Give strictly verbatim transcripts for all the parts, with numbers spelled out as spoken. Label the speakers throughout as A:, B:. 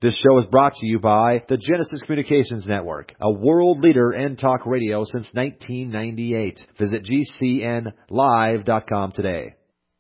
A: This show is brought to you by the Genesis Communications Network, a world leader in talk radio since nineteen ninety-eight. Visit G C N live dot com today.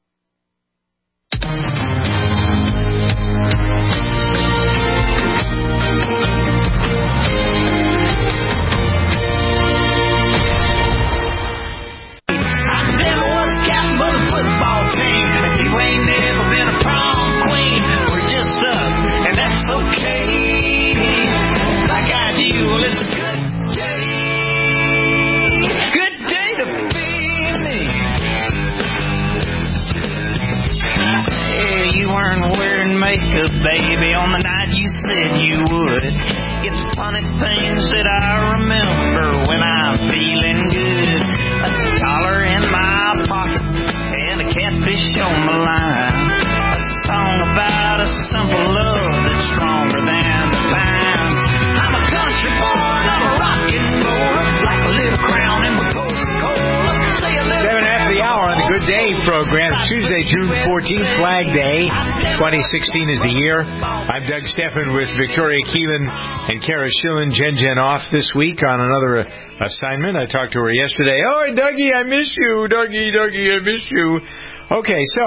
B: Makeup, baby, on the night you said you would. It's funny things that I remember when I'm feeling good. A dollar in my pocket and a catfish on my line. A song about a simple love that's stronger than the vines. I'm a country boy, I'm a rockin' roller, like a little crown in my Coca-Cola.
C: Seven after the hour on the Good Day program. It's Tuesday, June fourteenth, Flag Day. twenty sixteen is the year. I'm Doug Steffen with Victoria Keelan and Kara Schillen. Jen Jen off this week on another assignment. I talked to her yesterday. Oh, Dougie, I miss you. Dougie, Dougie, I miss you. Okay, so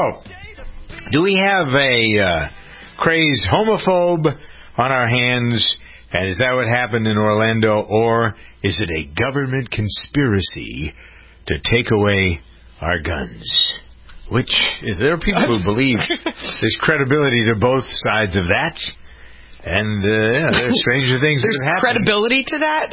C: do we have a uh, crazed homophobe on our hands? And is that what happened in Orlando? Or is it a government conspiracy to take away our guns? Which, is there people who believe there's credibility to both sides of that? And, uh, yeah, there's stranger things that have happened.
D: There's credibility to that?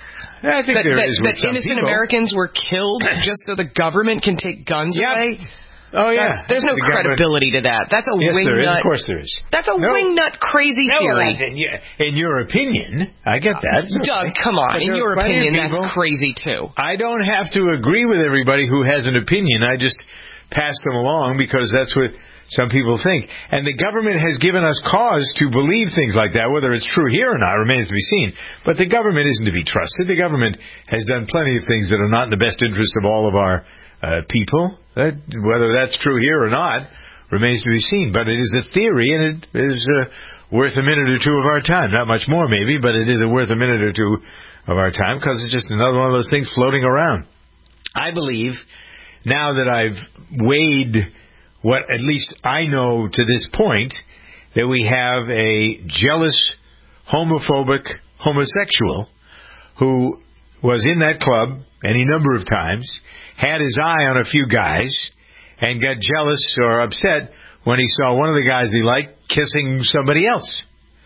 C: I think
D: that,
C: there
D: that,
C: is
D: That
C: with some
D: innocent
C: people.
D: Americans were killed just so the government can take guns
C: yep.
D: away?
C: Oh, yeah.
D: That, there's no
C: the
D: credibility to that. That's a
C: yes,
D: wingnut.
C: There is. Of course there is.
D: That's a
C: no.
D: wingnut crazy
C: no,
D: theory.
C: In, in your opinion, I get that.
D: Uh, Doug, come on.
C: But
D: in your opinion, that's
C: people,
D: crazy, too.
C: I don't have to agree with everybody who has an opinion. I just pass them along because that's what some people think. And the government has given us cause to believe things like that. Whether it's true here or not remains to be seen. But the government isn't to be trusted. The government has done plenty of things that are not in the best interest of all of our uh, people. That, whether that's true here or not remains to be seen. But it is a theory, and it is uh, worth a minute or two of our time. Not much more, maybe, but it is worth a minute or two of our time because it's just another one of those things floating around. I believe, now that I've weighed what at least I know to this point, that we have a jealous, homophobic homosexual who was in that club any number of times, had his eye on a few guys, and got jealous or upset when he saw one of the guys he liked kissing somebody else.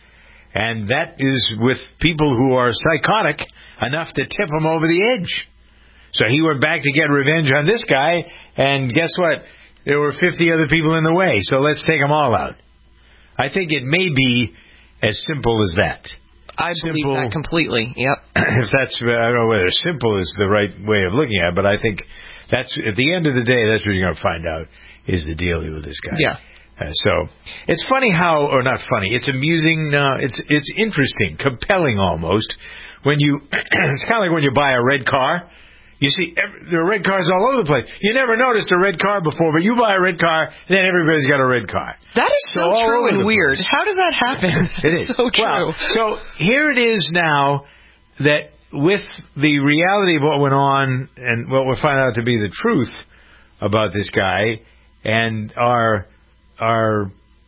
C: And that is with people who are psychotic enough to tip him over the edge. So he went back to get revenge on this guy, and guess what? There were fifty other people in the way, so let's take them all out. I think it may be as simple as that.
D: I
C: simple,
D: believe that completely, yep.
C: If that's, I don't know whether simple is the right way of looking at it, but I think that's, at the end of the day, that's what you're going to find out, is the deal with this guy.
D: Yeah.
C: Uh, so, it's funny how, or not funny, it's amusing, uh, it's it's interesting, compelling almost, when you, it's kind of like when you buy a red car. You see, every, there are red cars all over the place. You never noticed a red car before, but you buy a red car, then everybody's got a red car.
D: That is so, so true and weird.
C: Place.
D: How does that happen?
C: It is.
D: So true.
C: Well, so here it is now that with the reality of what went on and what we'll find out to be the truth about this guy and our our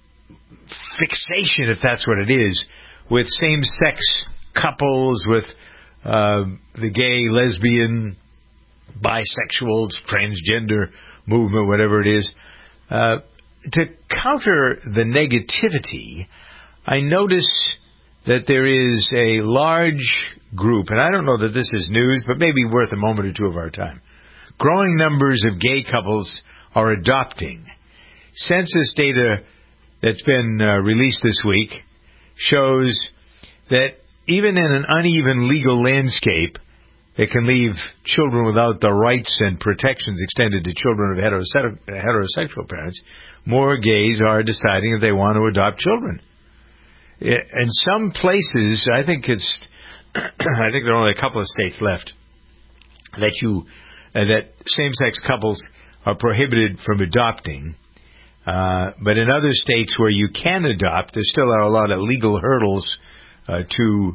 C: fixation, if that's what it is, with same-sex couples, with uh, the gay, lesbian, bisexual, transgender movement, whatever it is, uh, to counter the negativity, I notice that there is a large group, and I don't know that this is news, but maybe worth a moment or two of our time. Growing numbers of gay couples are adopting. Census data that's been uh, released this week shows that even in an uneven legal landscape, it can leave children without the rights and protections extended to children of heterose- heterosexual parents. More gays are deciding if they want to adopt children. In some places, I think it's, I think there are only a couple of states left that you, uh, that same-sex couples are prohibited from adopting. Uh, but in other states where you can adopt, there still are a lot of legal hurdles uh, to,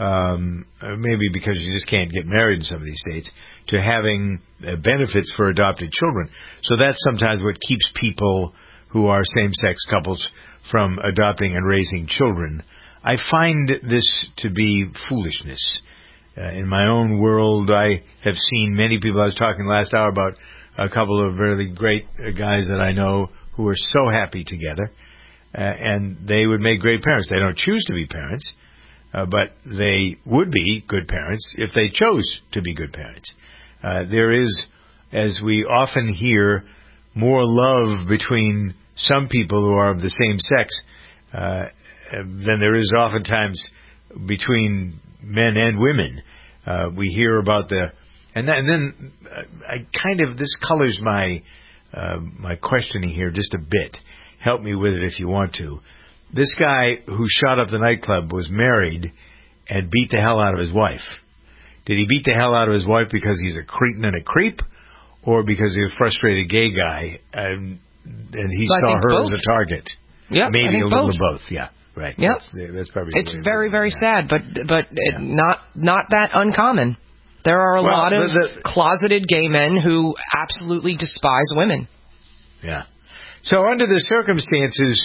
C: um, maybe because you just can't get married in some of these states, to having uh, benefits for adopted children. So that's sometimes what keeps people who are same-sex couples from adopting and raising children. I find this to be foolishness. Uh, in my own world, I have seen many people. I was talking last hour about a couple of really great uh, guys that I know who are so happy together, uh, and they would make great parents. They don't choose to be parents, uh, but they would be good parents if they chose to be good parents. Uh, there is, as we often hear, more love between some people who are of the same sex uh, than there is oftentimes between men and women. Uh, we hear about the, and, that, and then uh, I kind of, this colors my uh, my questioning here just a bit. Help me with it if you want to. This guy who shot up the nightclub was married and beat the hell out of his wife. Did he beat the hell out of his wife because he's a cretin and a creep, or because he's a frustrated gay guy and, and he
D: so
C: saw her
D: both.
C: as a target?
D: Yeah,
C: maybe
D: I think
C: a little
D: both.
C: of both. Yeah. Right.
D: Yep.
C: That's, that's probably.
D: It's very, very
C: yeah.
D: sad, but but
C: yeah.
D: it, not not that uncommon. There are a
C: well,
D: lot of
C: the, the,
D: closeted gay men who absolutely despise women.
C: Yeah. So under the circumstances,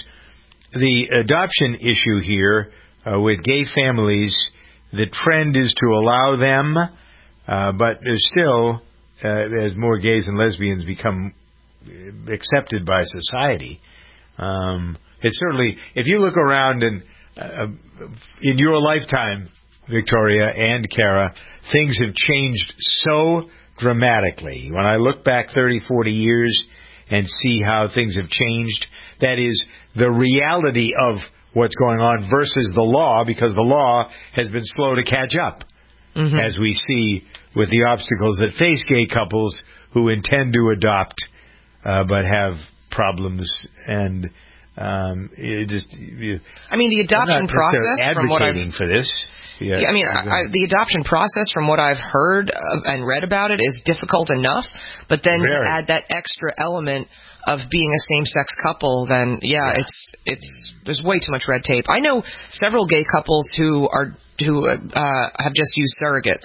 C: the adoption issue here uh, with gay families, the trend is to allow them, uh, but there's still, uh, as more gays and lesbians become accepted by society. Um, It's certainly, if you look around and uh, in your lifetime, Victoria and Kara, things have changed so dramatically. When I look back thirty, forty years and see how things have changed, that is the reality of what's going on versus the law, because the law has been slow to catch up, mm-hmm. as we see with the obstacles that face gay couples who intend to adopt uh, but have problems and Um, it just, you,
D: I mean, the adoption process, from what I've
C: advocating for this. Yeah,
D: yeah I mean, I, I, the adoption process, from what I've heard of and read about it, is difficult enough. But then
C: Very.
D: to add that extra element of being a same-sex couple, then yeah, yeah, it's it's there's way too much red tape. I know several gay couples who are who uh, have just used surrogates.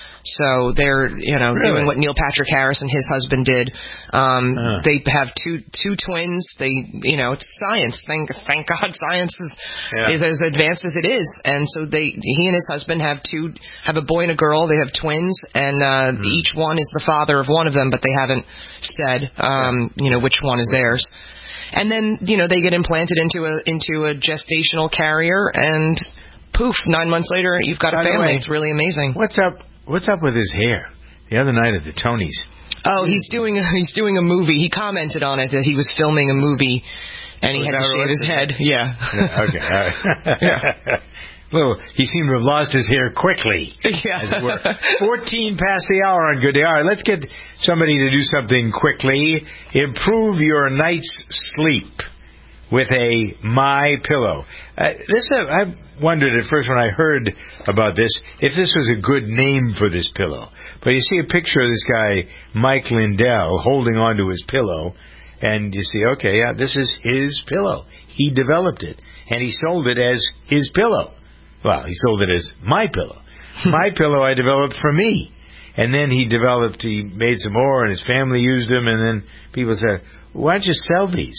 D: So they're, you know,
C: really?
D: doing what Neil Patrick Harris and his husband did. Um,
C: uh.
D: They have two two twins. They, you know, it's science. Thank thank God, science is
C: yeah.
D: is as advanced as it is. And so they, he and his husband have two, have a boy and a girl. They have twins, and uh, mm. each one is the father of one of them, but they haven't said, um, yeah. you know, which one is theirs. And then, you know, they get implanted into a into a gestational carrier, and poof, nine months later, you've got a
C: By
D: family.
C: Way,
D: it's really amazing.
C: What's up? What's up with his hair? The other night at the Tonys.
D: Oh, he's doing he's doing a movie. He commented on it that he was filming a movie, and he
C: oh,
D: had to shave his head. Yeah.
C: yeah okay. All right. yeah. Well, he seemed to have lost his hair quickly.
D: Yeah.
C: As it were. Fourteen past the hour on Good Day. All right, let's get somebody to do something quickly. Improve your night's sleep with a My Pillow. Uh, this uh, I wondered at first when I heard about this if this was a good name for this pillow. But you see a picture of this guy, Mike Lindell, holding onto his pillow, and you see, okay, yeah, this is his pillow. He developed it, and he sold it as his pillow. Well, he sold it as My Pillow. My Pillow I developed for me. And then he developed, he made some more, and his family used them, and then people said, why don't you sell these?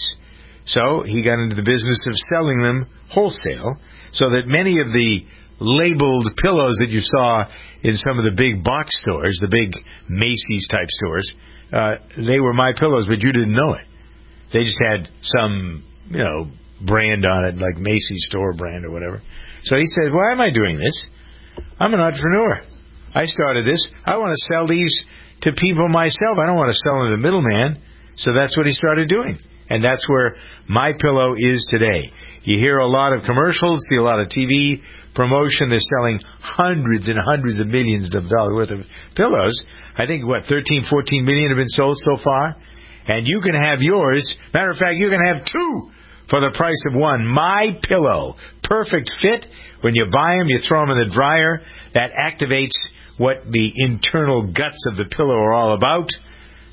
C: So he got into the business of selling them wholesale, so that many of the labeled pillows that you saw in some of the big box stores, the big Macy's-type stores, uh, they were My Pillows, but you didn't know it. They just had some, you know, brand on it, like Macy's store brand or whatever. So he said, why am I doing this? I'm an entrepreneur. I started this. I want to sell these to people myself. I don't want to sell them to the middleman. So that's what he started doing. And that's where My Pillow is today. You hear a lot of commercials, see a lot of T V promotion. They're selling hundreds and hundreds of millions of dollars worth of pillows. I think, what, thirteen, fourteen million have been sold so far? And you can have yours. Matter of fact, you can have two for the price of one. My Pillow. Perfect fit. When you buy them, you throw them in the dryer. That activates what the internal guts of the pillow are all about.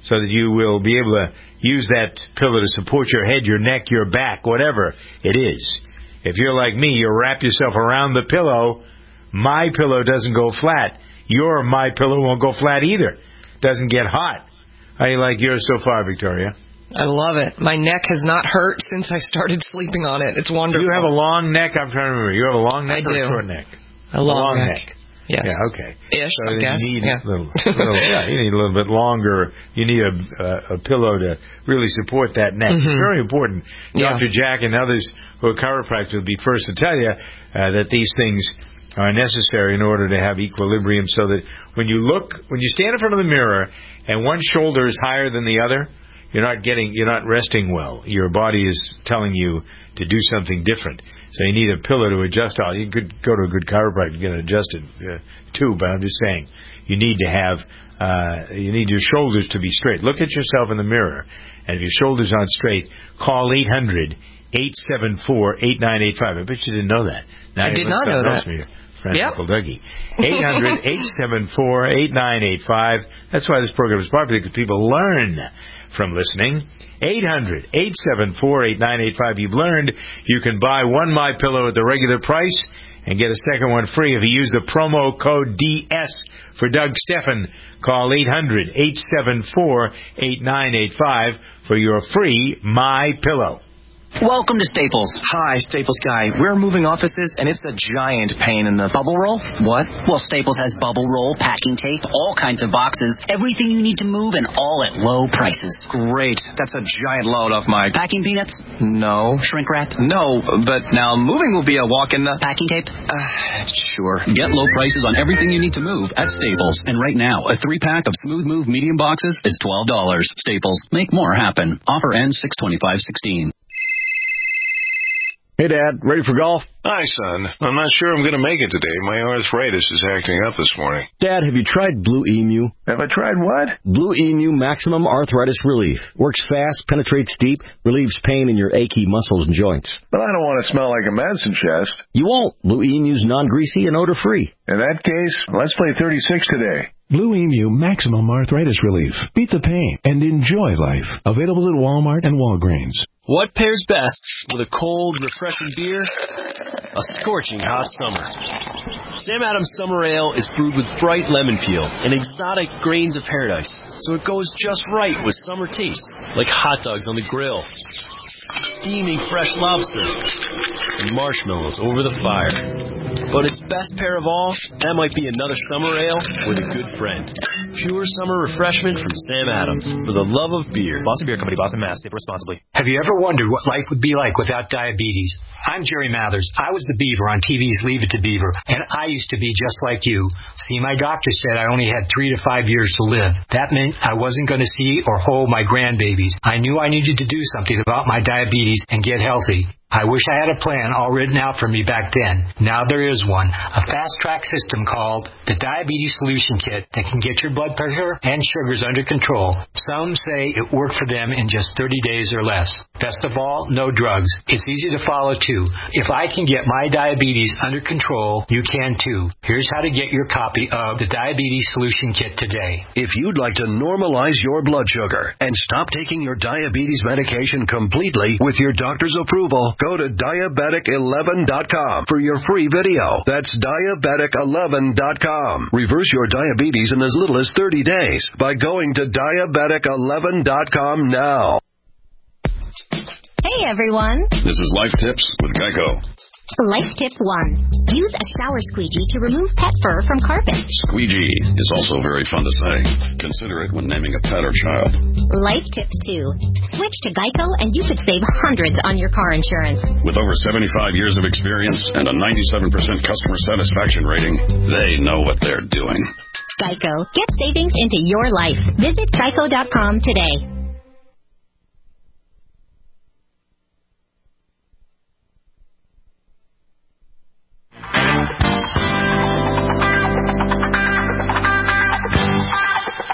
C: so that you will be able to use that pillow to support your head, your neck, your back, whatever it is. If you're like me, you wrap yourself around the pillow. My pillow doesn't go flat. Your My Pillow won't go flat either. Doesn't get hot. How do you like yours so far, Victoria?
D: I love it. My neck has not hurt since I started sleeping on it. It's wonderful.
C: You have a long neck? I'm trying to remember. You have a long neck
D: I
C: or
D: do.
C: a short neck?
D: A long,
C: a long
D: neck.
C: neck.
D: Yes.
C: Yeah, okay.
D: Ish,
C: so
D: I guess.
C: You need,
D: yeah.
C: a little, little, yeah, you need a little bit longer. You need a, a, a pillow to really support that neck.
D: Mm-hmm.
C: It's very important.
D: Yeah.
C: Doctor Jack and others who are chiropractors will be first to tell you uh, that these things are necessary in order to have equilibrium, so that when you look, when you stand in front of the mirror and one shoulder is higher than the other, you're not getting, you're not resting well. Your body is telling you to do something different. So you need a pillow to adjust all. You could go to a good chiropractor and get it adjusted uh, too, but I'm just saying you need to have, uh, you need your shoulders to be straight. Look at yourself in the mirror, and if your shoulders aren't straight, call eight hundred, eight seven four, eight nine eight five. I bet you didn't know that. Now
D: I did not know that.
C: Friend
D: yep.
C: Uncle Dougie. eight hundred, eight seven four, eight nine eight five. That's why this program is popular, because people learn from listening. eight hundred, eight seven four, eight nine eight five. You've learned you can buy one My Pillow at the regular price and get a second one free if you use the promo code D S for Doug Steffen. Call eight hundred, eight seven four, eight nine eight five for your free My Pillow.
E: Welcome to Staples. Hi, Staples guy. We're moving offices, and it's a giant pain in the... Bubble roll? What? Well, Staples has bubble roll, packing tape, all kinds of boxes, everything you need to move, and all at low prices. Great. That's a giant load off my... Packing peanuts? No. Shrink wrap? No, but now moving will be a walk in the... Packing tape? Uh, sure. Get low prices on everything you need to move at Staples. And right now, a three-pack of Smooth Move medium boxes is twelve dollars. Staples. Make more happen. Offer ends six twenty-five sixteen.
F: Hey, Dad, ready for golf?
G: Hi, son. I'm not sure I'm going to make it today. My arthritis is acting up this morning.
F: Dad, have you tried Blue Emu?
G: Have I tried what?
F: Blue Emu Maximum Arthritis Relief. Works fast, penetrates deep, relieves pain in your achy muscles and joints.
G: But I don't want to smell like a medicine chest.
F: You won't. Blue Emu's non-greasy and odor-free.
G: In that case, let's play thirty-six today.
H: Blue Emu Maximum Arthritis Relief. Beat the pain and enjoy life. Available at Walmart and Walgreens.
I: What pairs best with a cold, refreshing beer? A scorching hot summer. Sam Adams Summer Ale is brewed with bright lemon peel and exotic grains of paradise, so it goes just right with summer taste, like hot dogs on the grill, steaming fresh lobster, and marshmallows over the fire. But its best pair of all, that might be another summer ale with a good friend. Pure summer refreshment from Sam Adams, for the love of beer. Boston Beer Company, Boston, Mass. Sip responsibly.
J: Have you ever wondered what life would be like without diabetes? I'm Jerry Mathers. I was the Beaver on T V's Leave It to Beaver, and I used to be just like you. See, my doctor said I only had three to five years to live. That meant I wasn't going to see or hold my grandbabies. I knew I needed to do something about my diabetes and get healthy. I wish I had a plan all written out for me back then. Now there is one, a fast-track system called the Diabetes Solution Kit that can get your blood pressure and sugars under control. Some say it worked for them in just thirty days or less. Best of all, no drugs. It's easy to follow, too. If I can get my diabetes under control, you can, too. Here's how to get your copy of the Diabetes Solution Kit today.
K: If you'd like to normalize your blood sugar and stop taking your diabetes medication completely with your doctor's approval, go to diabetic eleven dot com for your free video. That's diabetic eleven dot com. Reverse your diabetes in as little as thirty days by going to diabetic eleven dot com now.
L: Hey, everyone.
M: This is Life Tips with Geico.
L: Life Tip one. Use a shower squeegee to remove pet fur from carpet.
M: Squeegee is also very fun to say. Consider it when naming a pet or child.
L: Life Tip two. Switch to Geico and you could save hundreds on your car insurance.
M: With over seventy-five years of experience and a ninety-seven percent customer satisfaction rating, they know what they're doing.
L: Geico. Get savings into your life. Visit geico dot com today.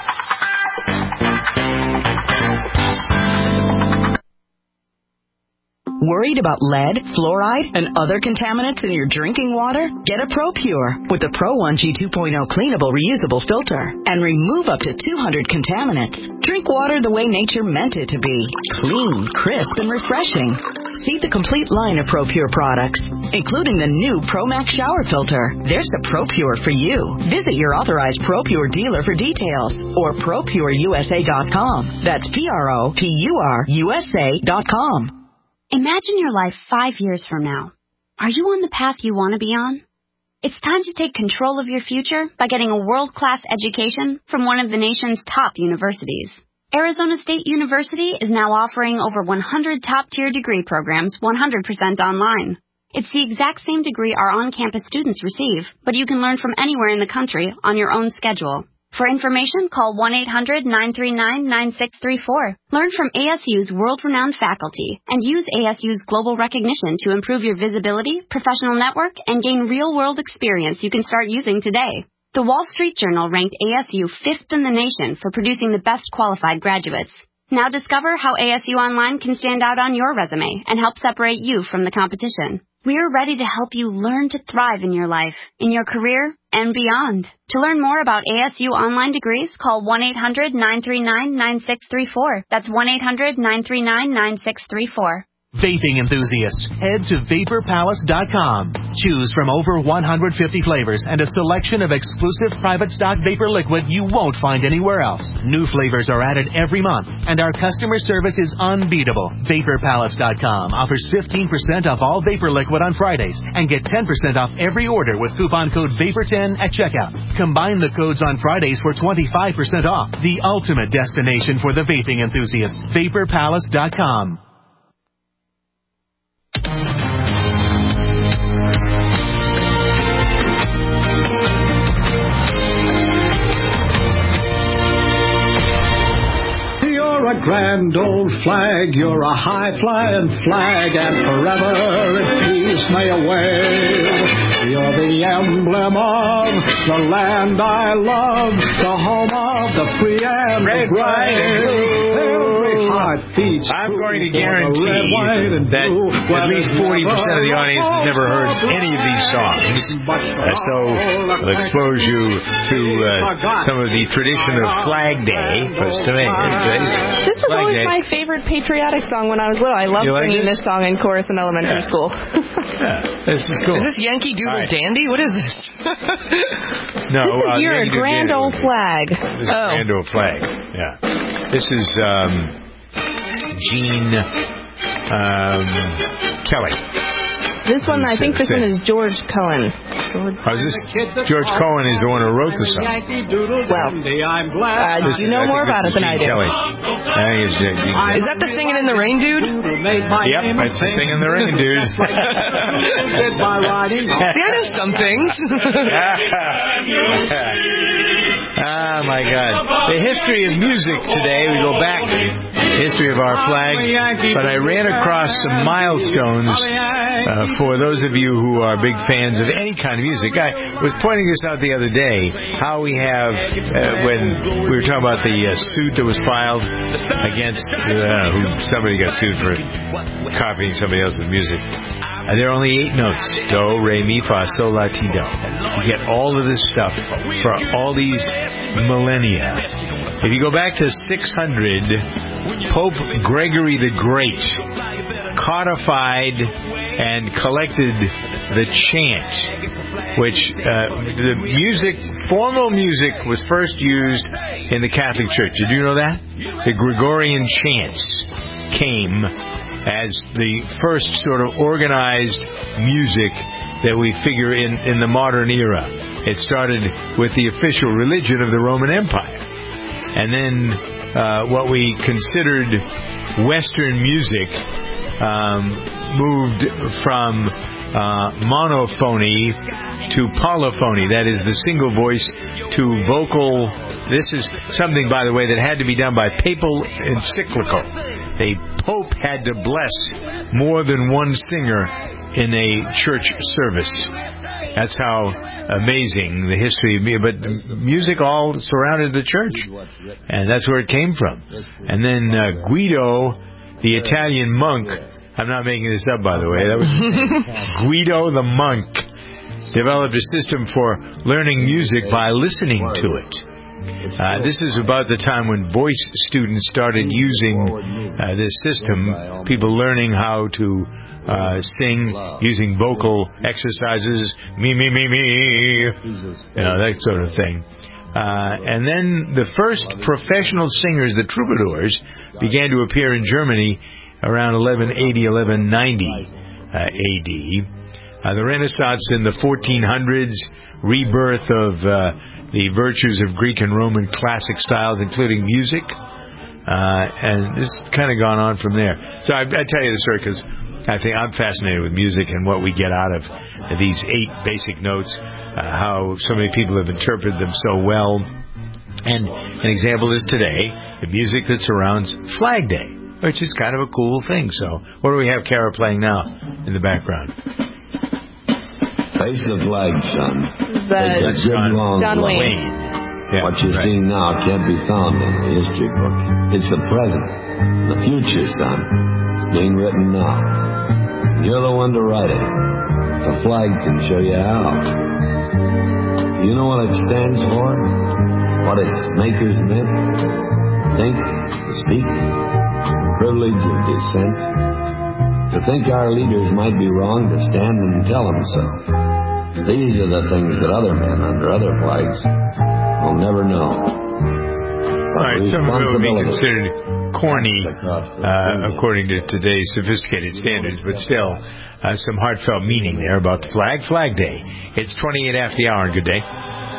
N: Worry Worried about lead, fluoride, and other contaminants in your drinking water? Get a ProPure with the Pro one G two point oh cleanable reusable filter and remove up to two hundred contaminants. Drink water the way nature meant it to be. Clean, crisp, and refreshing. See the complete line of ProPure products, including the new ProMax shower filter. There's a ProPure for you. Visit your authorized ProPure dealer for details or Pro Pure U S A dot com. That's P R O P U R U S A dot com.
O: Imagine your life five years from now. Are you on the path you want to be on? It's time to take control of your future by getting a world-class education from one of the nation's top universities. Arizona State University is now offering over one hundred top-tier degree programs one hundred percent online. It's the exact same degree our on-campus students receive, but you can learn from anywhere in the country on your own schedule. For information, call one eight hundred nine three nine nine six three four. Learn from A S U's world-renowned faculty and use A S U's global recognition to improve your visibility, professional network, and gain real-world experience you can start using today. The Wall Street Journal ranked A S U fifth in the nation for producing the best qualified graduates. Now discover how A S U Online can stand out on your resume and help separate you from the competition. We're ready to help you learn to thrive in your life, in your career, and beyond. To learn more about A S U online degrees, call one eight hundred nine three nine nine six three four. That's one eight hundred nine three nine nine six three four.
P: Vaping enthusiasts, head to vapor palace dot com. Choose from over one hundred fifty flavors and a selection of exclusive private stock vapor liquid you won't find anywhere else. New flavors are added every month, and our customer service is unbeatable. vapor palace dot com offers fifteen percent off all vapor liquid on Fridays and get ten percent off every order with coupon code vapor ten at checkout. Combine the codes on Fridays for twenty-five percent off. The ultimate destination for the vaping enthusiast. vapor palace dot com.
Q: You're a grand old flag, you're a high-flying flag, and forever in peace may you wave. You're the emblem of the land I love, the home of the free and the brave. Every heart beats.
C: I'm going to guarantee that at least forty percent of the audience has never heard any of these songs. Uh, so I'll expose you to uh, some of the tradition of Flag Day. Because to me, it's,
R: this was
C: Flag
R: always
C: Day.
R: my favorite patriotic song when I was little. I loved
C: You like
R: singing
C: this?
R: this song in chorus in elementary
C: Yeah.
R: school.
C: Yeah, this is cool.
D: Is this Yankee Doodle
C: right.
D: Dandy? What is this?
C: No,
R: this is
C: uh,
R: your
C: Yankee Doodle
R: grand
C: Dandy.
R: old flag.
C: This is
R: oh.
C: Grand Old Flag. Yeah. This is um, Gene um, Kelly.
R: This one, I think this one is George Cohen. George,
C: oh, is this George Cohen is the one who wrote the song.
R: Well, uh,
C: This
R: you
C: is-
R: know
C: I think
R: more
C: this
R: about
C: is
R: it than I
C: Gene
R: do.
C: Kelly. I think it's Gene Kelly.
D: Is that the Singing in the Rain dude?
C: Yep, that's the Singing in the Rain dude.
D: See, I know some things.
C: Oh my God. The history of music today, we go back, history of our flag, but I ran across some milestones uh, for those of you who are big fans of any kind of music. I was pointing this out the other day, how we have, uh, when we were talking about the uh, suit that was filed against, uh, who somebody got sued for copying somebody else's music. Uh, there are only eight notes. Do, re, mi, fa, sol, la, ti, do. You get all of this stuff for all these millennia. If you go back to six hundred, Pope Gregory the Great codified and collected the chant, which uh, the music, formal music, was first used in the Catholic Church. Did you know that? The Gregorian chants came as the first sort of organized music that we figure in, in the modern era. It started with the official religion of the Roman Empire. And then uh, what we considered Western music um, moved from uh, monophony to polyphony. That is, the single voice to vocal. This is something, by the way, that had to be done by papal encyclical. The Pope had to bless more than one singer in a church service. That's how amazing the history of music. But the music all surrounded the church, and that's where it came from. And then uh, Guido, the Italian monk, I'm not making this up, by the way. That was Guido the monk developed a system for learning music by listening to it. Uh, this is about the time when voice students started using uh, this system, people learning how to uh, sing using vocal exercises, me, me, me, me, you know, that sort of thing. Uh, and then the first professional singers, the troubadours, began to appear in Germany around eleven eighty, eleven ninety uh, A D. Uh, the Renaissance in the fourteen hundreds, rebirth of uh, the virtues of Greek and Roman classic styles, including music, uh, and this kind of gone on from there. So I, I tell you this story because I think I'm fascinated with music and what we get out of these eight basic notes, uh, how so many people have interpreted them so well. And an example is today, the music that surrounds Flag Day, which is kind of a cool thing. So what do we have Kara playing now in the background?
S: Face the flag, son.
R: That's
S: Take a good long
R: John
S: look.
R: Wayne.
S: Yeah, what you right. see now can't be found in a history book. It's the present, the future, son. Being written now. You're the one to write it. The flag can show you how. You know what it stands for? What its makers meant? Think, to speak, privilege of dissent. To think our leaders might be wrong, to stand and tell them so. These are the things that other men under other flags will never know.
C: All right, some of it would be considered corny, uh, according to today's sophisticated standards, but still uh, some heartfelt meaning there about the flag. Flag Day. It's twenty-eight after the hour. Good day.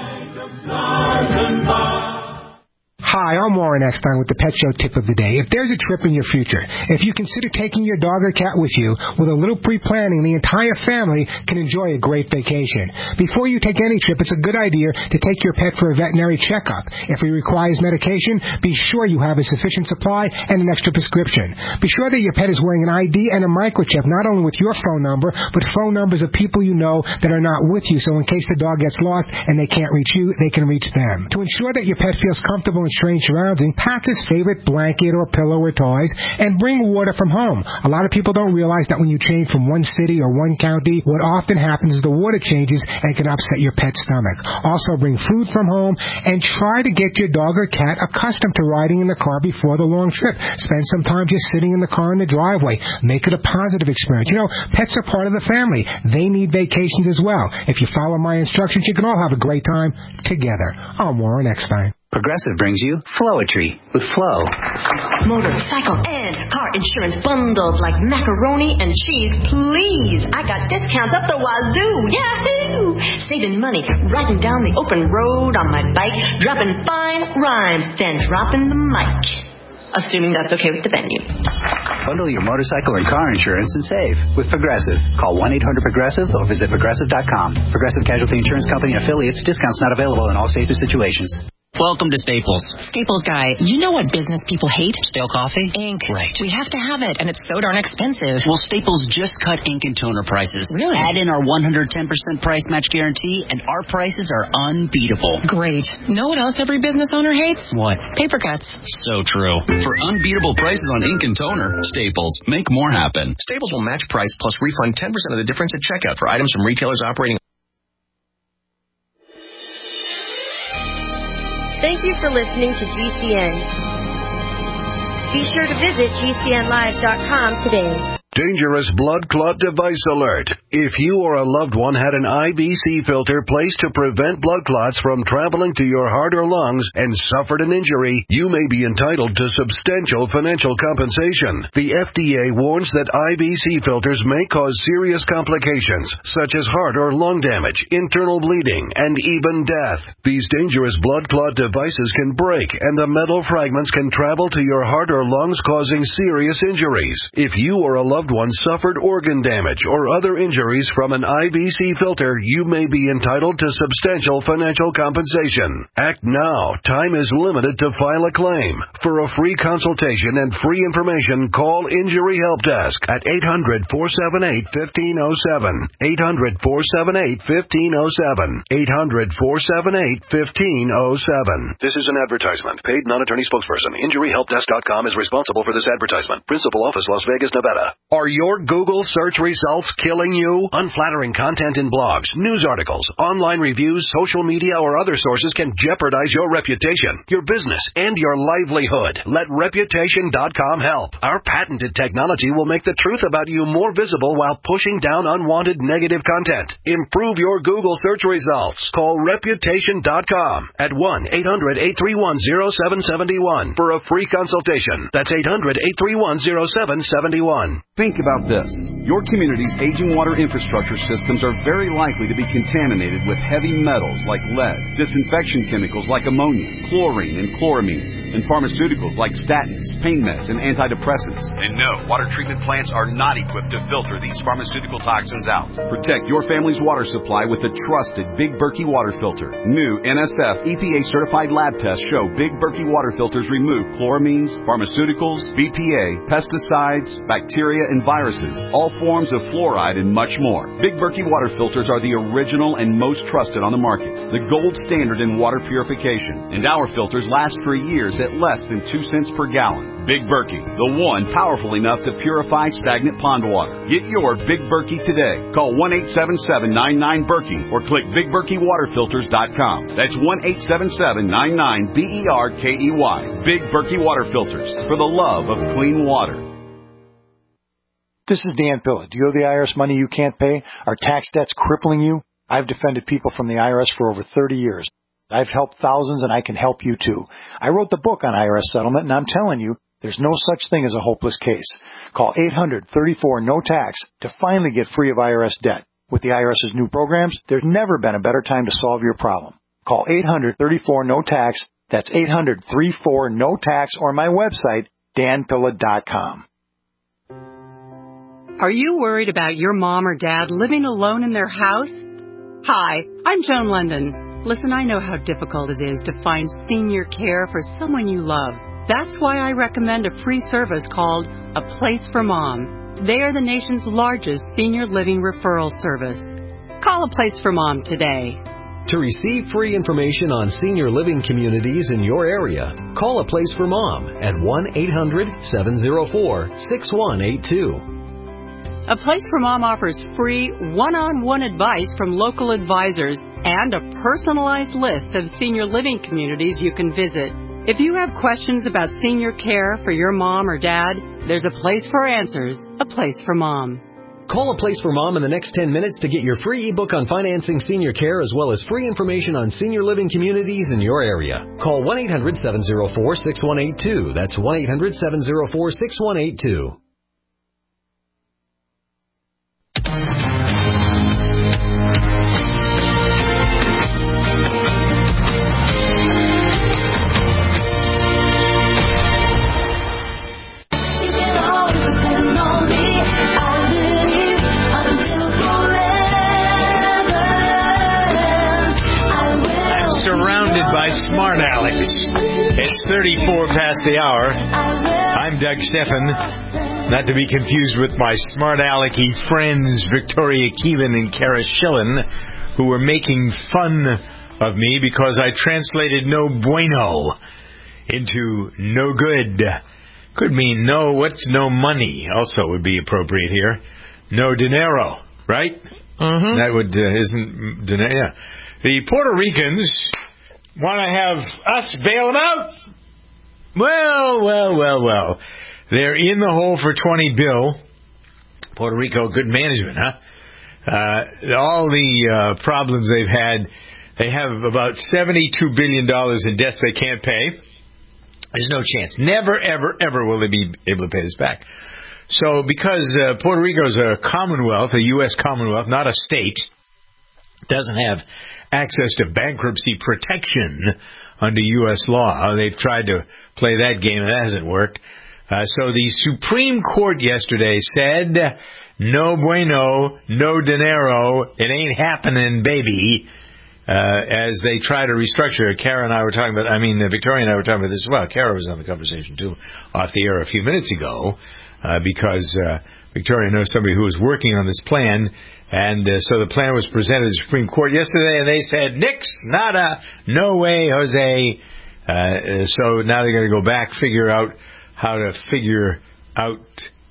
T: Hi, I'm Warren Eckstein with the Pet Show Tip of the Day. If there's a trip in your future, if you consider taking your dog or cat with you, with a little pre-planning, the entire family can enjoy a great vacation. Before you take any trip, it's a good idea to take your pet for a veterinary checkup. If he requires medication, be sure you have a sufficient supply and an extra prescription. Be sure that your pet is wearing an I D and a microchip, not only with your phone number, but phone numbers of people you know that are not with you, so in case the dog gets lost and they can't reach you, they can reach them. To ensure that your pet feels comfortable and strange surroundings, pack his favorite blanket or pillow or toys, and bring water from home. A lot of people don't realize that when you change from one city or one county, what often happens is the water changes and can upset your pet's stomach. Also, bring food from home and try to get your dog or cat accustomed to riding in the car before the long trip. Spend some time just sitting in the car in the driveway. Make it a positive experience. You know, pets are part of the family. They need vacations as well. If you follow my instructions, you can all have a great time together. I'm Warren Eckstein.
E: Progressive brings you Flowetry with Flow.
U: Motorcycle and car insurance bundled like macaroni and cheese, please. I got discounts up the wazoo. Yahoo! Saving money, riding down the open road on my bike, dropping fine rhymes, then dropping the mic. Assuming that's okay with the venue.
E: Bundle your motorcycle and car insurance and save with Progressive. Call one eight hundred progressive or visit progressive dot com. Progressive Casualty Insurance Company and affiliates. Discounts not available in all states or situations. Welcome to Staples.
V: Staples guy, you know what business people hate?
E: Stale coffee?
V: Ink.
E: Right.
V: We have to have it, and it's so darn expensive.
E: Well, Staples just cut ink and toner prices.
V: Really?
E: Add in our one hundred ten percent price match guarantee, and our prices are unbeatable.
V: Great. Know what else every business owner hates?
E: What?
V: Paper cuts.
E: So true.
M: For unbeatable prices on ink and toner, Staples. Make more happen.
W: Staples will match price plus refund ten percent of the difference at checkout for items from retailers operating.
X: Thank you for listening to G C N. Be sure to visit G C N live dot com today.
K: Dangerous blood clot device alert. If you or a loved one had an I V C filter placed to prevent blood clots from traveling to your heart or lungs and suffered an injury, you may be entitled to substantial financial compensation. The F D A warns that I V C filters may cause serious complications, such as heart or lung damage, internal bleeding, and even death. These dangerous blood clot devices can break, and the metal fragments can travel to your heart or lungs, causing serious injuries. If you or a loved one suffered organ damage or other injuries from an I V C filter, you may be entitled to substantial financial compensation. Act now. Time is limited to file a claim. For a free consultation and free information, call Injury Help Desk at eight hundred, four seven eight, one five zero seven. eight hundred, four seven eight, one five zero seven. eight hundred, four seven eight, one five zero seven. This is an advertisement. Paid non-attorney spokesperson. Injury Help Desk dot com is responsible for this advertisement. Principal office, Las Vegas, Nevada. Are your Google search results killing you? Unflattering content in blogs, news articles, online reviews, social media, or other sources can jeopardize your reputation, your business, and your livelihood. Let Reputation dot com help. Our patented technology will make the truth about you more visible while pushing down unwanted negative content. Improve your Google search results. Call Reputation dot com at one eight hundred eight three one zero seven seven one for a free consultation. That's eight hundred eight three one zero seven seven one.
A: Think about this. Your community's aging water infrastructure systems are very likely to be contaminated with heavy metals like lead, disinfection chemicals like ammonia, chlorine and chloramines, and pharmaceuticals like statins, pain meds, and antidepressants. And no, water treatment plants are not equipped to filter these pharmaceutical toxins out. Protect your family's water supply with the trusted Big Berkey water filter. New N S F E P A certified lab tests show Big Berkey water filters remove chloramines, pharmaceuticals, B P A, pesticides, bacteria, and viruses, all forms of fluoride, and much more. Big Berkey water filters are the original and most trusted on the market, the gold standard in water purification, and our filters last for years at less than two cents per gallon. Big Berkey, the one powerful enough to purify stagnant pond water. Get your Big Berkey today. Call one eight seven seven nine nine Berkey or click big berkey water filters dot com. That's one eight seven seven nine nine B E R K E Y. Big Berkey water filters, for the love of clean water.
B: This is Dan Pilla. Do you owe the I R S money you can't pay? Are tax debts crippling you? I've defended people from the I R S for over thirty years. I've helped thousands, and I can help you too. I wrote the book on I R S settlement, and I'm telling you, there's no such thing as a hopeless case. Call eight hundred thirty-four no tax to finally get free of I R S debt. With the IRS's new programs, there's never been a better time to solve your problem. Call eight hundred thirty-four no tax. That's eight hundred thirty-four no tax, or my website, dan pilla dot com.
F: Are you worried about your mom or dad living alone in their house? Hi, I'm Joan London. Listen, I know how difficult it is to find senior care for someone you love. That's why I recommend a free service called A Place for Mom. They are the nation's largest senior living referral service. Call A Place for Mom today.
G: To receive free information on senior living communities in your area, call A Place for Mom at one eight hundred seven oh four six one eight two.
F: A Place for Mom offers free one-on-one advice from local advisors and a personalized list of senior living communities you can visit. If you have questions about senior care for your mom or dad, there's a place for answers, A Place for Mom.
G: Call A Place for Mom in the next ten minutes to get your free ebook on financing senior care, as well as free information on senior living communities in your area. Call one eight hundred seven oh four six one eight two. That's one eight hundred seven oh four six one eight two.
C: By Smart Alex. It's thirty-four past the hour. I'm Doug Steffen, not to be confused with my Smart Alecky friends Victoria Keevan and Kara Schillen, who were making fun of me because I translated no bueno into no good. Could mean no, what's no money also would be appropriate here. No dinero, right?
D: Mm-hmm.
C: That would, uh, isn't dinero, yeah. The Puerto Ricans want to have us bail them out? Well, well, well, well. They're in the hole for twenty bill. Puerto Rico, good management, huh? Uh, all the uh, problems they've had, they have about seventy-two billion dollars in debts they can't pay. There's no chance. Never, ever, ever will they be able to pay this back. So because uh, Puerto Rico is a commonwealth, a U S commonwealth, not a state, doesn't have access to bankruptcy protection under U S law. They've tried to play that game, and it hasn't worked. Uh, so the Supreme Court yesterday said, no bueno, no dinero, it ain't happening, baby, uh, as they try to restructure. Kara and I were talking about, I mean, uh, Victoria and I were talking about this as well. Kara was on the conversation, too, off the air a few minutes ago, uh, because uh, Victoria knows somebody who was working on this plan. And uh, so the plan was presented to the Supreme Court yesterday, and they said, nix, nada, no way, Jose. Uh, so now they're going to go back, figure out how to figure out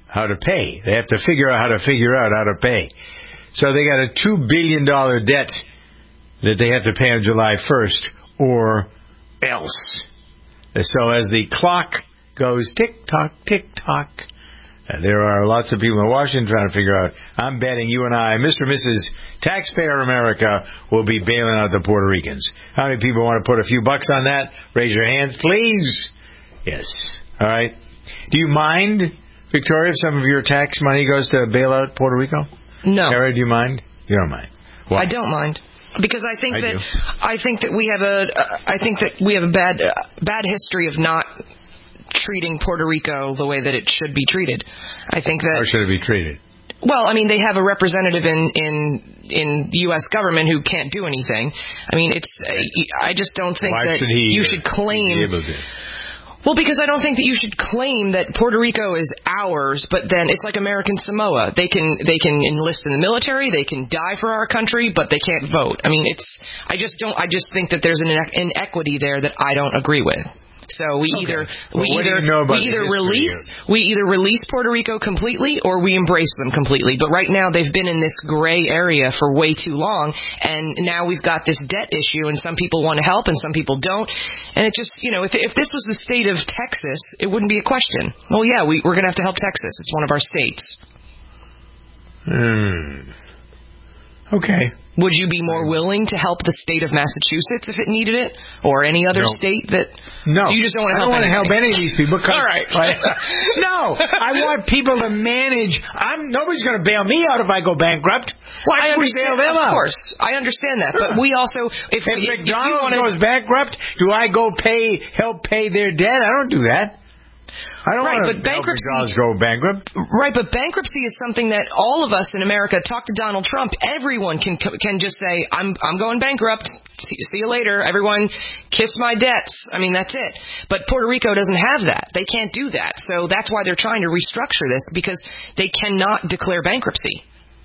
C: how to pay. They have to figure out how to figure out how to pay. So they got a two billion dollars debt that they have to pay on July first, or else. So as the clock goes tick-tock, tick-tock, uh, there are lots of people in Washington trying to figure out, I'm betting you and I, Mister and Missus Taxpayer America, will be bailing out the Puerto Ricans. How many people want to put a few bucks on that? Raise your hands, please. Yes. All right. Do you mind, Victoria, if some of your tax money goes to bail out Puerto Rico?
D: No.
C: Sarah, do you mind? You don't mind. Why?
D: I don't mind. Because I think
C: I
D: that
C: do.
D: I think that we have a uh, I think that we have a bad uh, bad history of not treating Puerto Rico the way that it should be treated. I think that
C: How should it be treated?
D: Well, I mean, they have a representative in in in the U S government who can't do anything. I mean, it's uh, I just don't think
C: Why
D: that
C: should he,
D: you
C: uh,
D: should claim.
C: be able to?
D: Well, because I don't think that you should claim that Puerto Rico is ours, but then it's like American Samoa. They can they can enlist in the military, they can die for our country, but they can't vote. I mean, it's I just don't I just think that there's an inequity there that I don't agree with. So we
C: Okay.
D: either
C: Well,
D: we
C: what do
D: either
C: you know about
D: we
C: the
D: either
C: history
D: release
C: of-
D: we either release Puerto Rico completely or we embrace them completely. But right now they've been in this gray area for way too long, and now we've got this debt issue, and some people want to help and some people don't. And it just, you know, if if this was the state of Texas, it wouldn't be a question. Well, yeah, we, we're going to have to help Texas. It's one of our states.
C: Hmm. Okay.
D: Would you be more willing to help the state of Massachusetts if it needed it, or any other
C: No.
D: state that?
C: No,
D: So you just don't want to
C: I
D: help.
C: don't want to help
D: anybody.
C: any of these people. 'cause-
D: All right.
C: no, I want people to manage. I'm nobody's going to bail me out if I go bankrupt. Why
D: I
C: should we
D: understand,
C: bail them
D: of
C: out?
D: course, I understand that, but we also, if,
C: If
D: if,
C: McDonald's
D: if you wanna,
C: goes bankrupt, do I go pay help pay their debt? I don't do that. I don't
D: Right,
C: want
D: but
C: to help
D: bankruptcy-
C: McDonald's go bankrupt.
D: Right, but bankruptcy is something that all of us in America, talk to Donald Trump, everyone can can just say, I'm I'm going bankrupt, see, see you later, everyone, kiss my debts. I mean, that's it. But Puerto Rico doesn't have that. They can't do that. So that's why they're trying to restructure this, because they cannot declare bankruptcy.